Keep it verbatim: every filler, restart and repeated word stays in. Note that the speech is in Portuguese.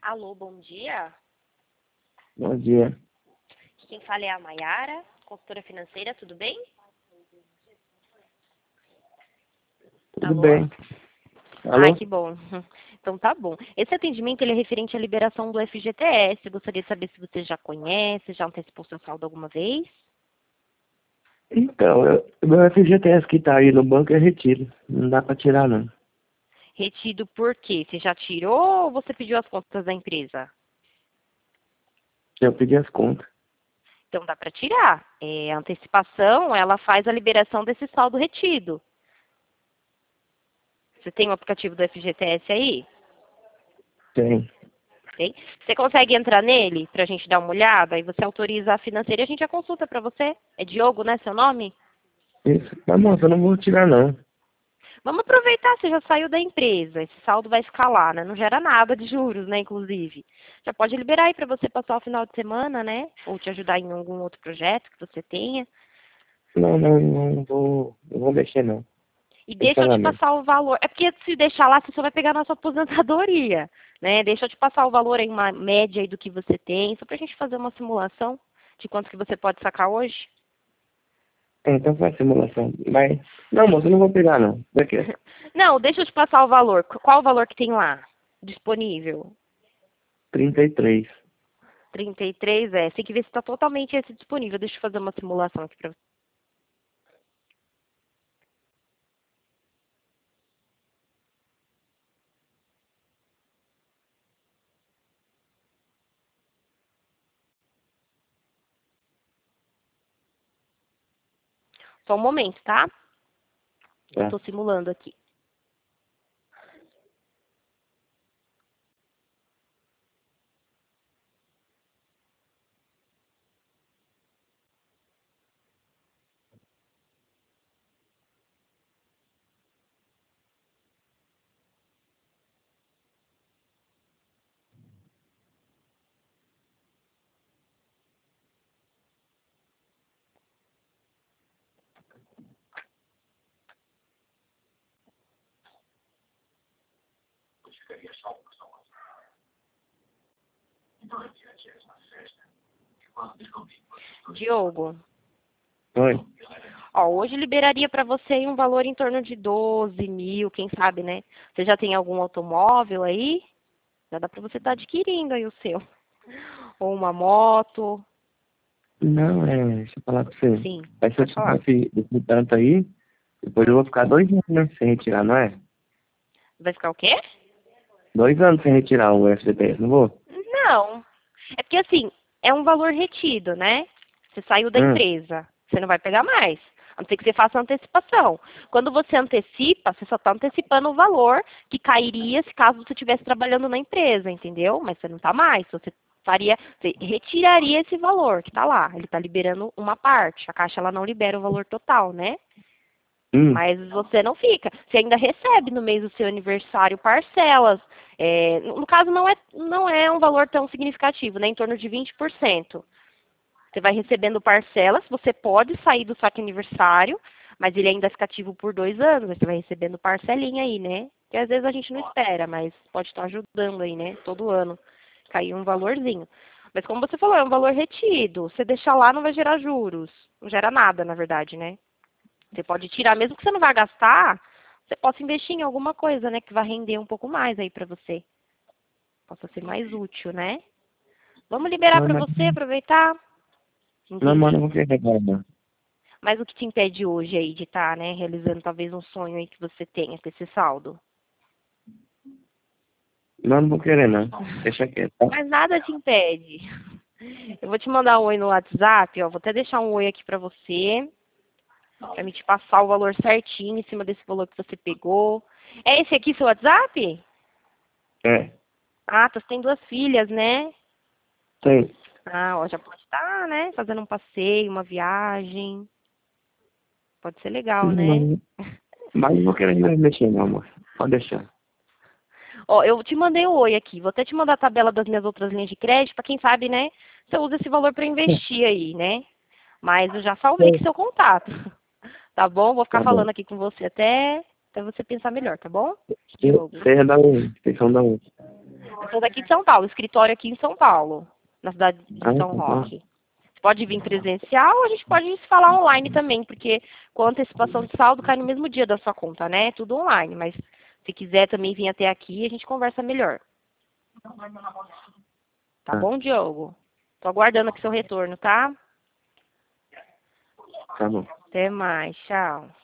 Alô, bom dia. Bom dia. Quem fala é a Mayara, consultora financeira, tudo bem? Tudo Alô? bem? Ai, Alô? que bom. Então tá bom. Esse atendimento ele é referente à liberação do F G T S. Eu gostaria de saber se você já conhece, já antecipou seu saldo alguma vez. Então, eu, o meu F G T S que tá aí no banco é retiro. Não dá pra tirar, não. Retido por quê? Você já tirou ou você pediu as contas da empresa? Eu pedi as contas. Então dá para tirar. É, a antecipação, ela faz a liberação desse saldo retido. Você tem o aplicativo do F G T S aí? Tem. Ok? Você consegue entrar nele para a gente dar uma olhada e você autoriza a financeira e a gente já consulta para você? É Diogo, né, seu nome? Isso. Mas, moça, eu não vou tirar, não. Vamos aproveitar, você já saiu da empresa, esse saldo vai escalar, né? Não gera nada de juros, né, inclusive. Já pode liberar aí para você passar o final de semana, né? Ou te ajudar em algum outro projeto que você tenha. Não, não, não vou, não vou mexer, não. E Tem deixa eu te pagamento. passar o valor. É porque se deixar lá, você só vai pegar a nossa aposentadoria, né? Deixa eu te passar o valor em uma média aí do que você tem, só pra gente fazer uma simulação de quanto que você pode sacar hoje. É, então faz simulação. Mas, não, moça, eu não vou pegar, não. Daqui. Não, deixa eu te passar o valor. Qual o valor que tem lá disponível? trinta e três. trinta e três, é. Tem que ver se está totalmente esse disponível. Deixa eu fazer uma simulação aqui para você. Só um momento, tá? Tá. Estou simulando aqui. Diogo, Oi. ó, hoje liberaria para você um valor em torno de doze mil, quem sabe, né? Você já tem algum automóvel aí? Já dá para você estar adquirindo aí o seu. Ou uma moto. Não, é, deixa eu falar pra você. Sim, Aí se eu pode tirar falar. esse, esse tanto aí, depois eu vou ficar dois anos sem retirar, não é? Vai ficar o quê? Dois anos sem retirar o F G T S, não vou? Não. É porque assim, é um valor retido, né? Você saiu da Hum. empresa. Você não vai pegar mais. A não ser que você faça antecipação. Quando você antecipa, você só está antecipando o valor que cairia se caso você estivesse trabalhando na empresa, entendeu? Mas você não está mais. Você faria, você retiraria esse valor que está lá. Ele está liberando uma parte. A Caixa ela não libera o valor total, né? Hum. Mas você não fica. Você ainda recebe no mês do seu aniversário parcelas. É, no caso, não é, não é um valor tão significativo, né? Em torno de vinte por cento. Você vai recebendo parcelas, você pode sair do saque aniversário, mas ele ainda fica ativo por dois anos. Você vai recebendo parcelinha aí, né? Que às vezes a gente não espera, mas pode estar ajudando aí, né? Todo ano. Cair um valorzinho. Mas como você falou, é um valor retido. Você deixar lá não vai gerar juros. Não gera nada, na verdade, né? Você pode tirar, mesmo que você não vá gastar, você possa investir em alguma coisa, né? Que vai render um pouco mais aí pra você. Possa ser mais útil, né? Vamos liberar Não, pra mas, você, aproveitar? não, mas não Entendi. vou querer agora, não. Mas o que te impede hoje aí de estar, né, realizando talvez um sonho aí que você tenha com esse saldo? Não, não vou querer, não. Deixa quieto, tá? Mas nada te impede. Eu vou te mandar um oi no WhatsApp, ó. Vou até deixar um oi aqui pra você, pra me te passar o valor certinho em cima desse valor que você pegou. É esse aqui seu WhatsApp? É, Ah, você tem duas filhas, né? tem. Ah, ó, já pode estar, né? Fazendo um passeio, uma viagem. Pode ser legal, né? Não, mas não vou querer mais mexer, não, amor. Pode deixar. Ó, eu te mandei o oi aqui. Vou até te mandar a tabela das minhas outras linhas de crédito, para quem sabe, né? Você usa esse valor para investir aí, né? Mas eu já salvei aqui seu contato. Tá bom? Vou ficar Tá bom. falando aqui com você até, até você pensar melhor, tá bom? Você Diogo. você é da onde? Vocês são da onde? sou daqui de São Paulo, escritório aqui em São Paulo, na cidade de Ah, São tá. Roque. Você pode vir presencial, a gente pode se falar online também, porque com antecipação de saldo cai no mesmo dia da sua conta, né? Tudo online, mas se quiser também vir até aqui, a gente conversa melhor. Tá Tá, bom, Diogo? Tô aguardando aqui seu retorno, tá? tá bom. Até mais, tchau.